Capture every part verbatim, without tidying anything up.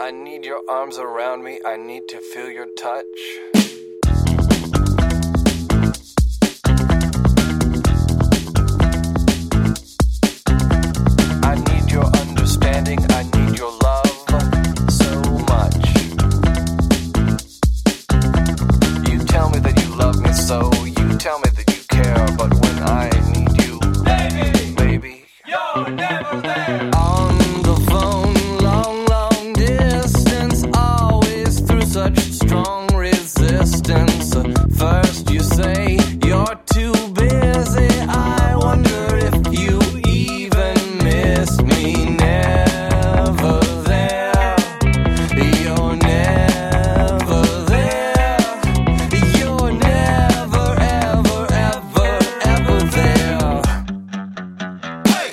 I need your arms around me, I need to feel your touch. I need your understanding, I need your love so much. You tell me that you love me so, you tell me that you care, but when I need you, baby, baby, you're never there. On the phone, long, long distance, always through such strong resistance. First you say you're too busy, I wonder if you even miss me. Never there, you're never there, you're never, ever, ever, ever there. Hey!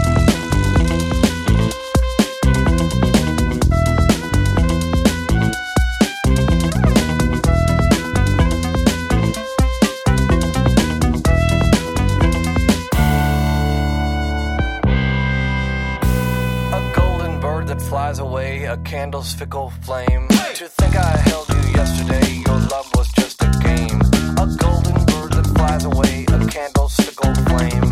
A golden bird that flies away, a candle's fickle flame. Hey! To think I held you yesterday, your love was just a game. A golden bird that flies away, a candle's fickle flame.